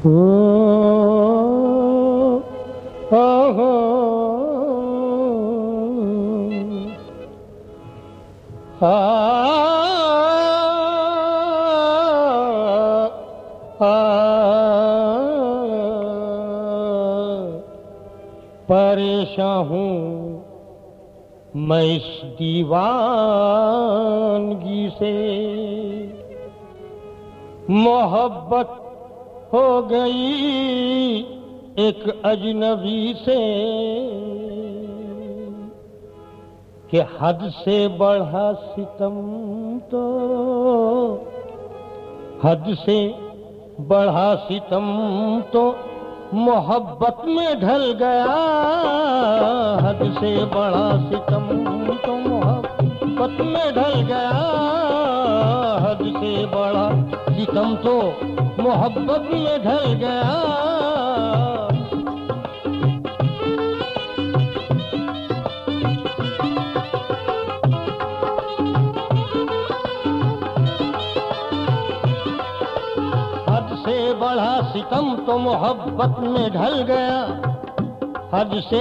परेशान हूँ मैं इस दीवानगी से, मोहब्बत हो गई एक अजनबी से कि हद से बढ़ा सितम तो, हद से बढ़ा सितम तो मोहब्बत में ढल गया, हद से बढ़ा सितम तो मोहब्बत में ढल गया, हद से बढ़ा सितम तो मोहब्बत में ढल गया। हद से बढ़ा सितम तो मोहब्बत में ढल गया, हद से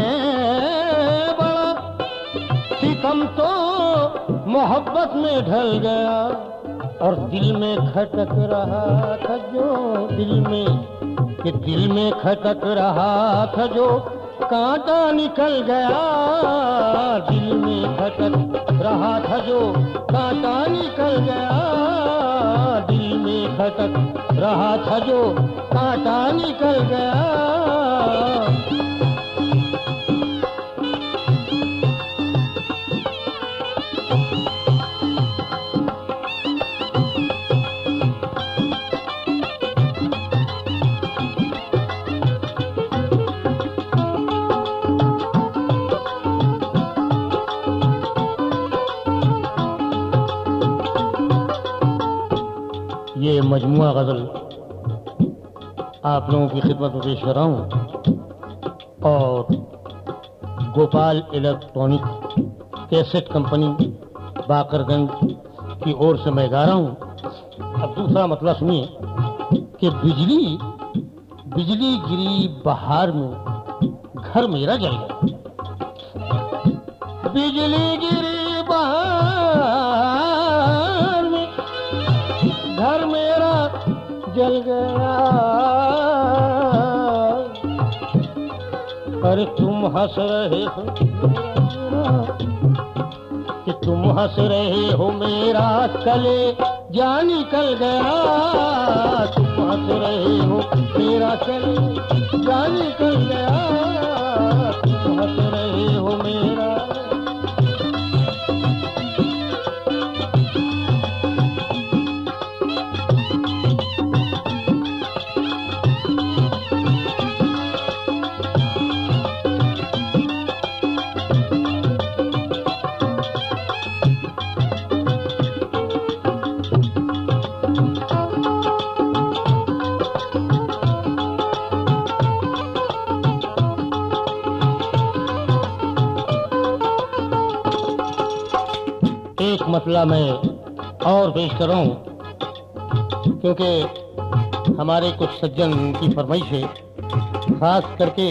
बड़ा सितम तो मोहब्बत में ढल गया। और दिल में खटक रहा था जो, दिल में खटक रहा था जो कांटा निकल गया, दिल में खटक रहा था जो कांटा निकल गया, दिल में खटक रहा था जो कांटा निकल गया। ये मजमुआ गज़ल आप लोगों की खिदमत में पेश कर रहा हूँ और Gopal electronic cassette company Bakarganj की ओर से मैं गा रहा हूँ। अब दूसरा मतलब सुनिए कि बिजली गिरी बहार में घर मेरा जल गया, बिजली गिरी बहार में घर मेरा जल गया। अरे तुम हंस रहे हो कि तुम हंस रहे हो मेरा कले जा निकल गया, तुम हंस रहे हो मेरा कले जा निकल गया, तुम हंस रहे हो मेरा। एक मतला मैं और पेश कर रहा हूँ क्योंकि हमारे कुछ सज्जन की फरमाइश है, खास करके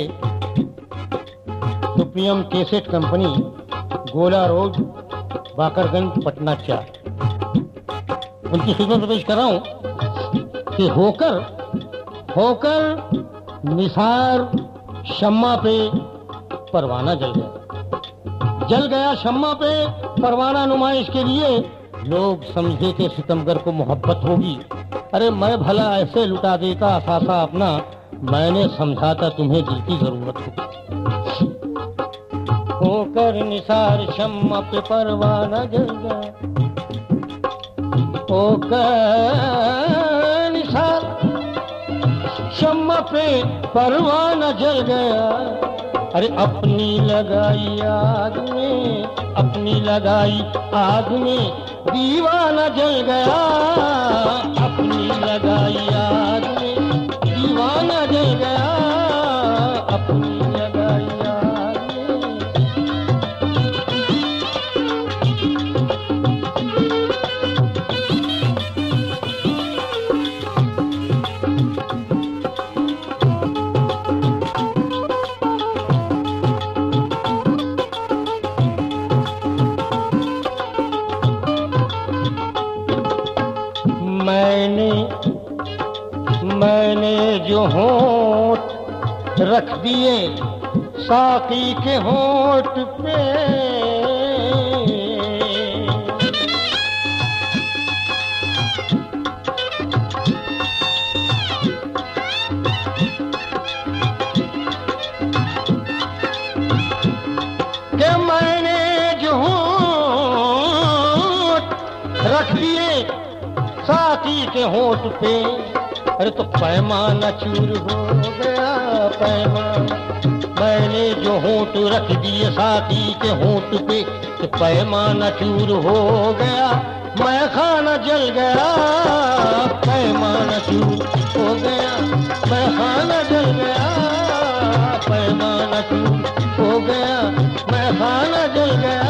supreme cassette company Gola road Bakarganj Patna 4, उनकी खिदमत में पेश कर रहा हूँ कि होकर निसार शम्मा पे परवाना जल गया शम्मा पे परवाना नुमाइश के लिए, लोग समझे कि सितमगर को मोहब्बत होगी। अरे मैं भला ऐसे लुटा देता असासा अपना, मैंने समझा था तुम्हें दिल की जरूरत होगी। होकर निसार शम्मा पे परवाना जल गया, होकर निसार शम्मा पे परवाना जल गया। अरे अपनी लगाई आग में दीवाना जल गया, अपनी लगाई आग में दीवाना जल गया, अपनी लगाई आग में। मैंने जो होंठ रख दिए साकी के होंठ पे, कि मैंने जो होंठ रख दिए साकी के होंठ पे, अरे तो पैमाना चूर हो गया पैमाना। मैंने जो होंठ रख दिए साकी के होंठ पे, तो पैमाना चूर हो गया, मैं खाना जल गया, पैमाना चूर हो गया, मैं खाना जल गया, पैमाना चूर हो गया, मैं खाना जल गया।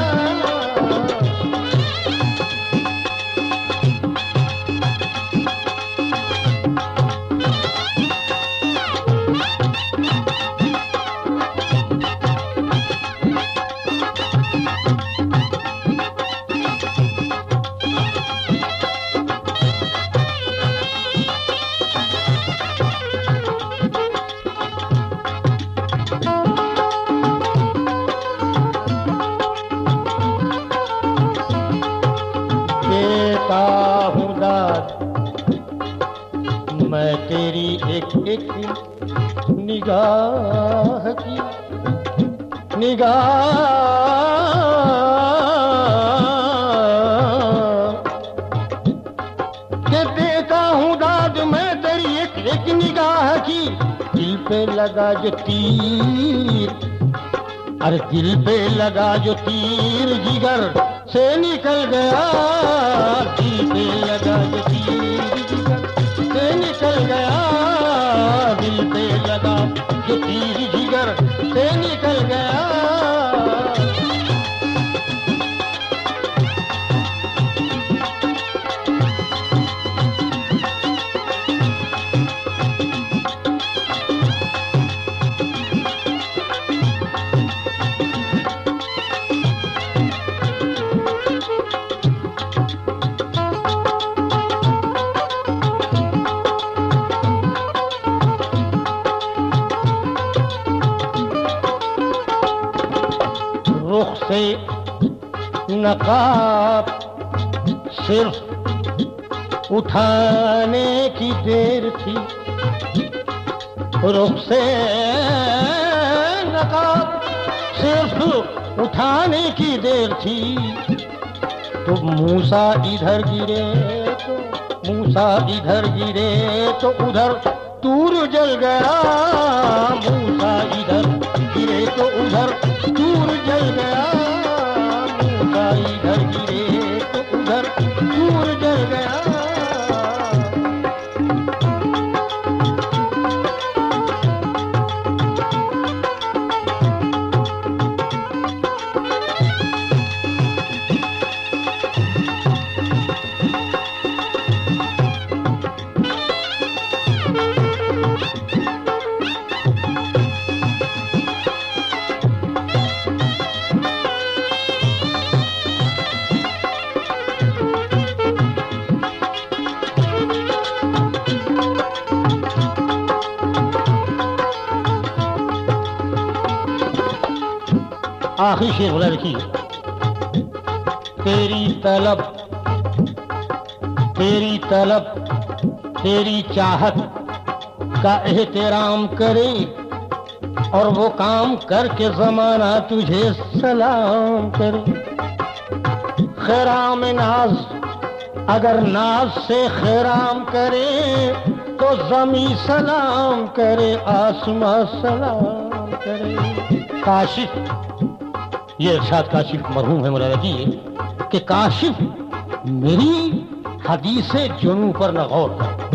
मैं तेरी एक एक निगाह की निगाह के देता हूँ दाद, मैं तेरी एक एक निगाह की। दिल पे लगा जो तीर, अरे दिल पे लगा जो तीर जिगर से निकल गया, दिल पे लगा जो तीर जिगर से निकल गया, दिल पे लगा जो तीर जिगर से निकल गया। रुख से नकाब सिर्फ उठाने की देर थी, रुख से नकाब सिर्फ उठाने की देर थी। तो मूसा इधर गिरे तो मूसा इधर गिरे तो उधर तूर जल गया, मूसा इधर गिरे तो उधर तूर जल गया, मूसा इधर गिरे तो उधर तूर जल गया। आखिरी शेर बोला, लिखिए। तेरी चाहत का एहतराम करे और वो काम करके जमाना तुझे सलाम करे। खैराम नाज अगर नाज से खैराम करे तो जमी सलाम करे, आसमां सलाम करे। काशिफ, ये इरशाद काशिफ मरहूम है मौलाना जी, कि काशिफ मेरी हदीस जुनू पर न गौर कर,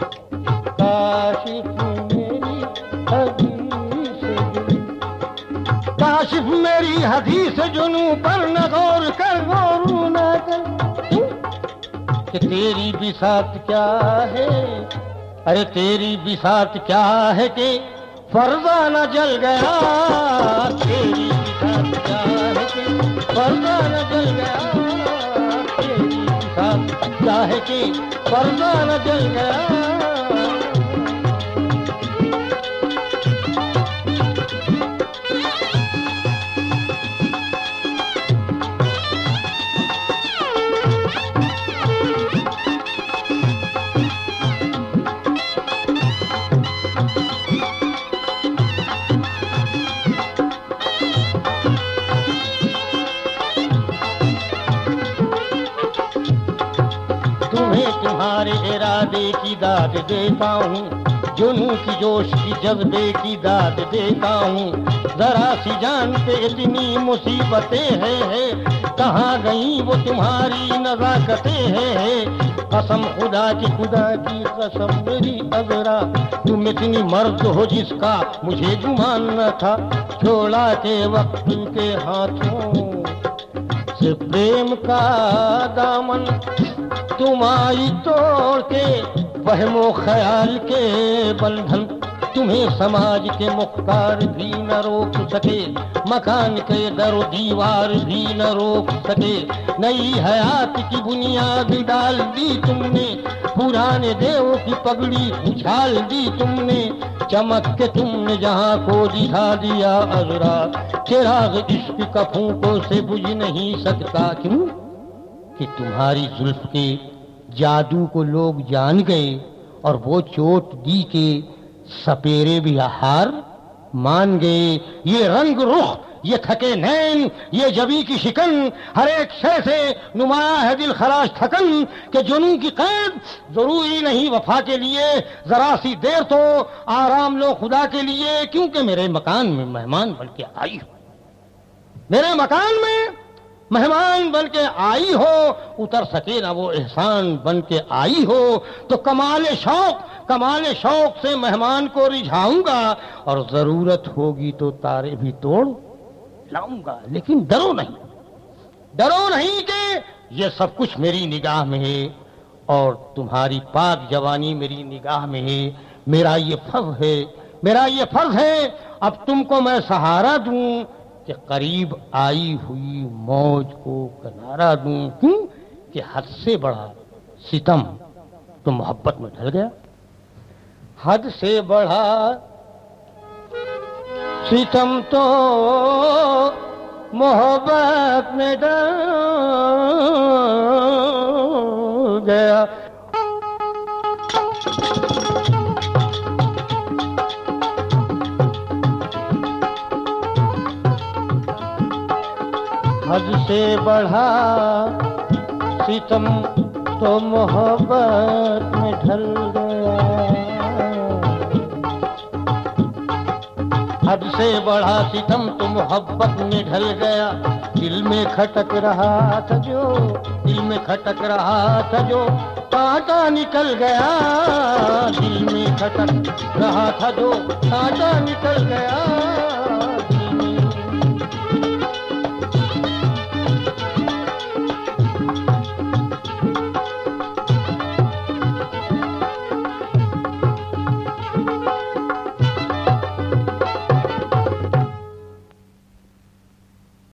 काशिफ मेरी हदीस जुनू, काशिफ मेरी हदीस जुनू पर न गौर कर, गौर न कर। कि तेरी बिसात क्या है, अरे तेरी बिसात क्या है कि फरजाना जल गया, तेरी बिसात क्या है कि फरजाना जल गया, तेरी बिसात चाहे कि पर्दा न जल गया। तुम्हें तुम्हारे इरादे की दाद देता हूँ, जुनून की जोश की जज्बे की दाद देता हूँ। जरा सी जान पे इतनी मुसीबतें हैं, कहाँ गई वो तुम्हारी नज़ाकतें हैं। कसम खुदा की कसम मेरी अगरा, तुम इतनी मर्द हो जिसका मुझे गुमान न था। छोड़ा के वक्त के हाथों से प्रेम का दामन, तुम आई तोड़ के वहमो ख्याल के बंधन। तुम्हें समाज के मुख्तार भी न रोक सके, मकान के दरो दीवार भी न रोक सके। नई हयात की बुनियाद डाल दी तुमने, पुराने देवों की पगड़ी उछाल दी तुमने। चमक के तुमने जहाँ को दिखा दिया अजरा, चिराग इश्क का फूंकों से बुझ नहीं सकता। क्यों कि तुम्हारी जुल्फ के जादू को लोग जान गए, और वो चोट दी के सपेरे भी हार मान गए। ये रंग रुख, ये थके नैन, ये जबी की शिकन, हर एक शय से नुमाया है दिल खराश थकन। के जुनून की कैद जरूरी नहीं वफा के लिए, जरा सी देर तो आराम लो खुदा के लिए। क्योंकि मेरे मकान में मेहमान बन के आई हो, मेरे मकान में मेहमान बन के आई हो, उतर सके ना वो एहसान बन के आई हो। तो कमाल शौक से मेहमान को रिझाऊंगा, और जरूरत होगी तो तारे भी तोड़ लाऊंगा। लेकिन डरो नहीं कि ये सब कुछ मेरी निगाह में है, और तुम्हारी पाक जवानी मेरी निगाह में है। मेरा ये फर्ज है अब तुमको मैं सहारा दूं, कि करीब आई हुई मौज को किनारा दूं। क्यों कि हद से बड़ा सितम तो मोहब्बत में ढल गया। हद से बढ़ा सितम तो मोहब्बत में ढल गया। हद से बढ़ा सितम तो मोहब्बत में ढल गया। हद से बढ़ा सितम तो मोहब्बत में ढल गया। दिल में खटक रहा था जो कांटा निकल गया। दिल में खटक रहा था जो कांटा निकल गया।